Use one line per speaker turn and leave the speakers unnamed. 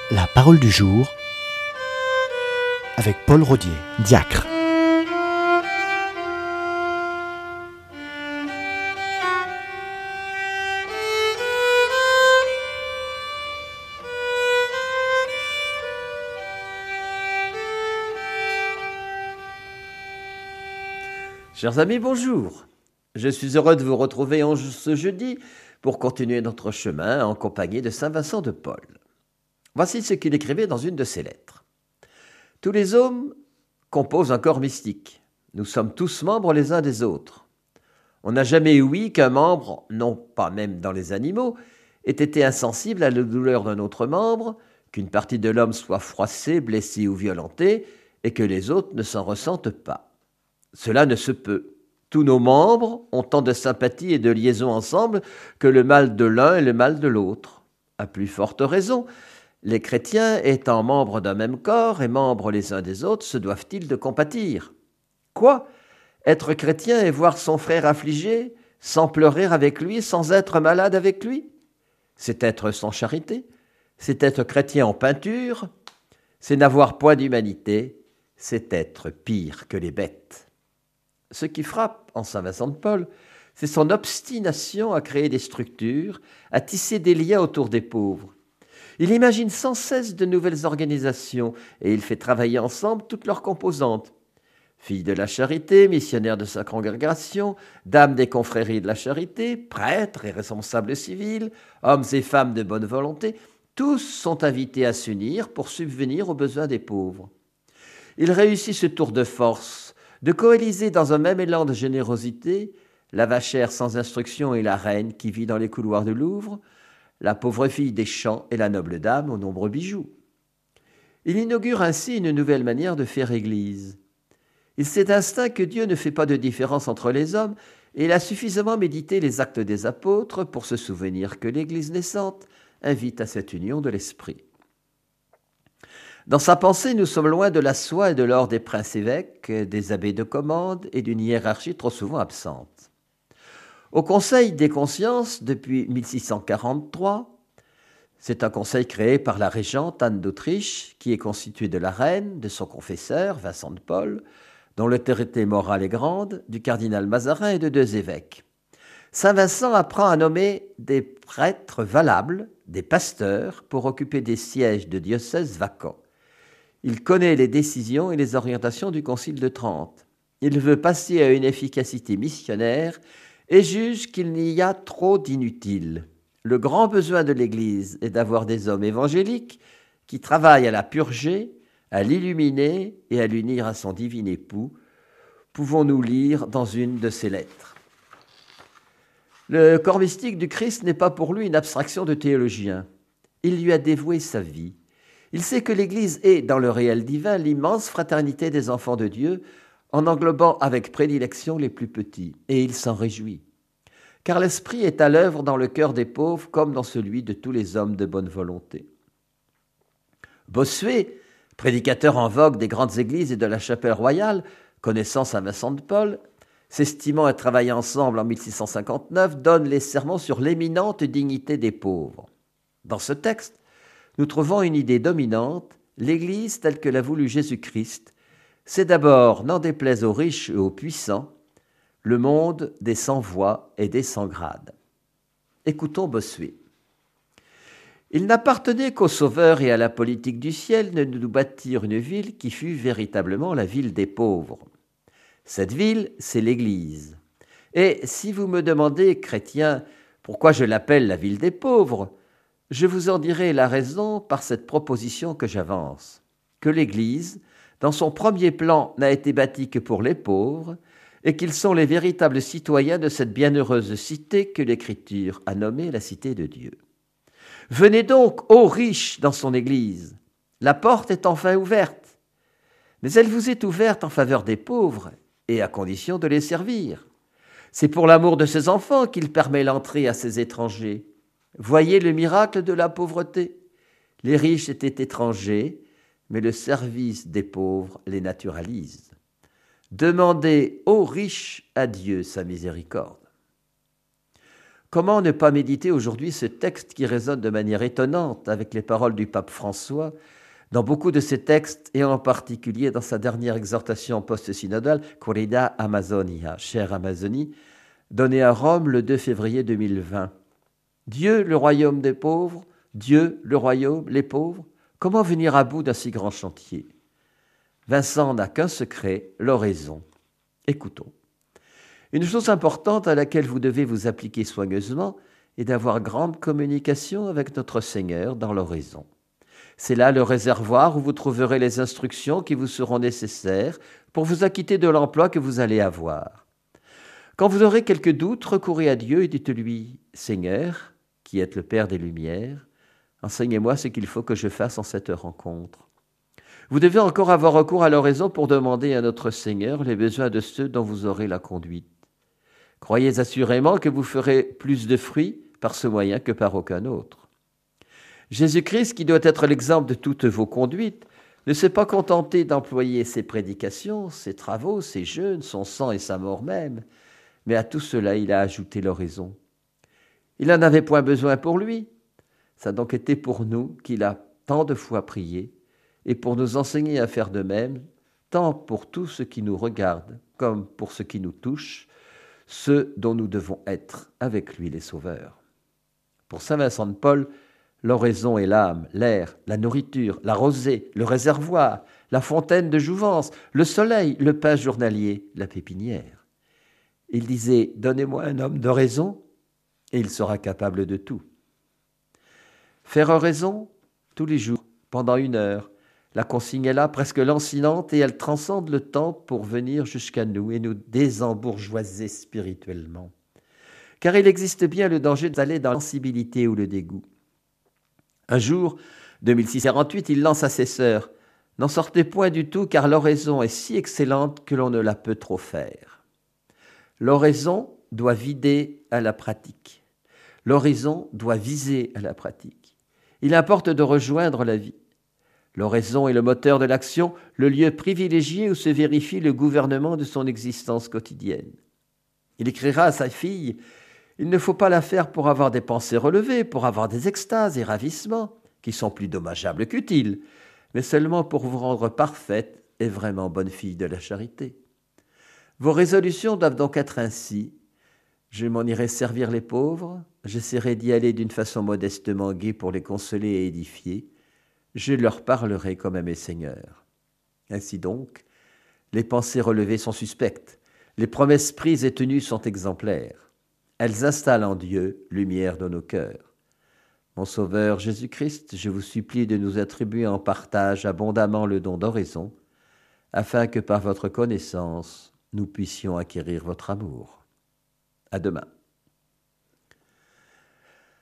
La parole du jour avec Paul Rodier, diacre.
Chers amis, bonjour. Je suis heureux de vous retrouver ce jeudi pour continuer notre chemin en compagnie de Saint Vincent de Paul. Voici ce qu'il écrivait dans une de ses lettres. Tous les hommes composent un corps mystique. Nous sommes tous membres les uns des autres. On n'a jamais ouï qu'un membre, non pas même dans les animaux, ait été insensible à la douleur d'un autre membre, qu'une partie de l'homme soit froissée, blessée ou violentée, et que les autres ne s'en ressentent pas. Cela ne se peut. Tous nos membres ont tant de sympathie et de liaison ensemble que le mal de l'un est le mal de l'autre. À plus forte raison, les chrétiens étant membres d'un même corps et membres les uns des autres, se doivent-ils de compatir? Quoi? Être chrétien et voir son frère affligé, sans pleurer avec lui, sans être malade avec lui? C'est être sans charité, c'est être chrétien en peinture, c'est n'avoir point d'humanité, c'est être pire que les bêtes. Ce qui frappe en Saint Vincent de Paul, c'est son obstination à créer des structures, à tisser des liens autour des pauvres. Il imagine sans cesse de nouvelles organisations et il fait travailler ensemble toutes leurs composantes. Filles de la charité, missionnaires de sa congrégation, dames des confréries de la charité, prêtres et responsables civils, hommes et femmes de bonne volonté, tous sont invités à s'unir pour subvenir aux besoins des pauvres. Il réussit ce tour de force de coaliser dans un même élan de générosité la vachère sans instruction et la reine qui vit dans les couloirs de Louvre, la pauvre fille des champs et la noble dame aux nombreux bijoux. Il inaugure ainsi une nouvelle manière de faire Église. Il sait d'instinct que Dieu ne fait pas de différence entre les hommes et il a suffisamment médité les actes des apôtres pour se souvenir que l'Église naissante invite à cette union de l'esprit. Dans sa pensée, nous sommes loin de la soie et de l'or des princes-évêques, des abbés de commande et d'une hiérarchie trop souvent absente. Au Conseil des consciences, depuis 1643, c'est un conseil créé par la régente Anne d'Autriche, qui est constitué de la reine, de son confesseur, Vincent de Paul, dont l'autorité morale est grande, du cardinal Mazarin et de 2 évêques. Saint Vincent apprend à nommer des prêtres valables, des pasteurs, pour occuper des sièges de diocèses vacants. Il connaît les décisions et les orientations du Concile de Trente. Il veut passer à une efficacité missionnaire et juge qu'il n'y a trop d'inutiles. Le grand besoin de l'Église est d'avoir des hommes évangéliques qui travaillent à la purger, à l'illuminer et à l'unir à son divin époux. Pouvons-nous lire dans une de ses lettres. Le corps mystique du Christ n'est pas pour lui une abstraction de théologien. Il lui a dévoué sa vie. Il sait que l'Église est, dans le réel divin, l'immense fraternité des enfants de Dieu, en englobant avec prédilection les plus petits, et il s'en réjouit. Car l'Esprit est à l'œuvre dans le cœur des pauvres comme dans celui de tous les hommes de bonne volonté. Bossuet, prédicateur en vogue des grandes églises et de la chapelle royale, connaissant Saint Vincent de Paul, s'estimant et travaillant ensemble en 1659, donne les sermons sur l'éminente dignité des pauvres. Dans ce texte, nous trouvons une idée dominante, l'Église telle que l'a voulu Jésus-Christ, c'est d'abord, n'en déplaise aux riches et aux puissants, le monde des sans voix et des sans grade. Écoutons Bossuet. Il n'appartenait qu'au Sauveur et à la politique du ciel de nous bâtir une ville qui fût véritablement la ville des pauvres. Cette ville, c'est l'Église. Et si vous me demandez, chrétien, pourquoi je l'appelle la ville des pauvres, je vous en dirai la raison par cette proposition que j'avance, que l'Église, dans son premier plan, n'a été bâtie que pour les pauvres, et qu'ils sont les véritables citoyens de cette bienheureuse cité que l'Écriture a nommée la cité de Dieu. Venez donc, ô riches, dans son Église, la porte est enfin ouverte, mais elle vous est ouverte en faveur des pauvres, et à condition de les servir. C'est pour l'amour de ses enfants qu'il permet l'entrée à ces étrangers. Voyez le miracle de la pauvreté. Les riches étaient étrangers, mais le service des pauvres les naturalise. Demandez aux riches à Dieu sa miséricorde. Comment ne pas méditer aujourd'hui ce texte qui résonne de manière étonnante avec les paroles du pape François dans beaucoup de ses textes et en particulier dans sa dernière exhortation post-synodale, Corrida Amazonia, chère Amazonie, donnée à Rome le 2 février 2020. Dieu, le royaume des pauvres, Dieu, le royaume, les pauvres, comment venir à bout d'un si grand chantier? Vincent n'a qu'un secret, l'oraison. Écoutons. Une chose importante à laquelle vous devez vous appliquer soigneusement est d'avoir grande communication avec notre Seigneur dans l'oraison. C'est là le réservoir où vous trouverez les instructions qui vous seront nécessaires pour vous acquitter de l'emploi que vous allez avoir. Quand vous aurez quelques doutes, recourez à Dieu et dites-lui « Seigneur, qui êtes le Père des Lumières, enseignez-moi ce qu'il faut que je fasse en cette rencontre. » Vous devez encore avoir recours à l'oraison pour demander à notre Seigneur les besoins de ceux dont vous aurez la conduite. Croyez assurément que vous ferez plus de fruits par ce moyen que par aucun autre. Jésus-Christ, qui doit être l'exemple de toutes vos conduites, ne s'est pas contenté d'employer ses prédications, ses travaux, ses jeûnes, son sang et sa mort même, mais à tout cela il a ajouté l'oraison. Il n'en avait point besoin pour lui, ça a donc été pour nous qu'il a tant de fois prié, et pour nous enseigner à faire de même, tant pour tout ce qui nous regarde comme pour ce qui nous touche, ceux dont nous devons être avec lui les sauveurs. Pour saint Vincent de Paul, l'oraison est l'âme, l'air, la nourriture, la rosée, le réservoir, la fontaine de jouvence, le soleil, le pain journalier, la pépinière. Il disait « Donnez-moi un homme d'oraison, et il sera capable de tout. » Faire oraison tous les jours, pendant 1 heure. La consigne est là, presque lancinante, et elle transcende le temps pour venir jusqu'à nous et nous désembourgeoiser spirituellement. Car il existe bien le danger d'aller dans la sensibilité ou le dégoût. Un jour, 2648, il lance à ses sœurs « N'en sortez point du tout, car l'oraison est si excellente que l'on ne la peut trop faire. » L'oraison doit vider à la pratique. L'oraison doit viser à la pratique. Il importe de rejoindre la vie. L'oraison est le moteur de l'action, le lieu privilégié où se vérifie le gouvernement de son existence quotidienne. Il écrira à sa fille « Il ne faut pas la faire pour avoir des pensées relevées, pour avoir des extases et ravissements, qui sont plus dommageables qu'utiles, mais seulement pour vous rendre parfaite et vraiment bonne fille de la charité. Vos résolutions doivent donc être ainsi. Je m'en irai servir les pauvres, j'essaierai d'y aller d'une façon modestement gaie pour les consoler et édifier. Je leur parlerai comme à mes seigneurs. » Ainsi donc, les pensées relevées sont suspectes, les promesses prises et tenues sont exemplaires. Elles installent en Dieu lumière dans nos cœurs. Mon Sauveur Jésus-Christ, je vous supplie de nous attribuer en partage abondamment le don d'oraison, afin que par votre connaissance, nous puissions acquérir votre amour. À demain.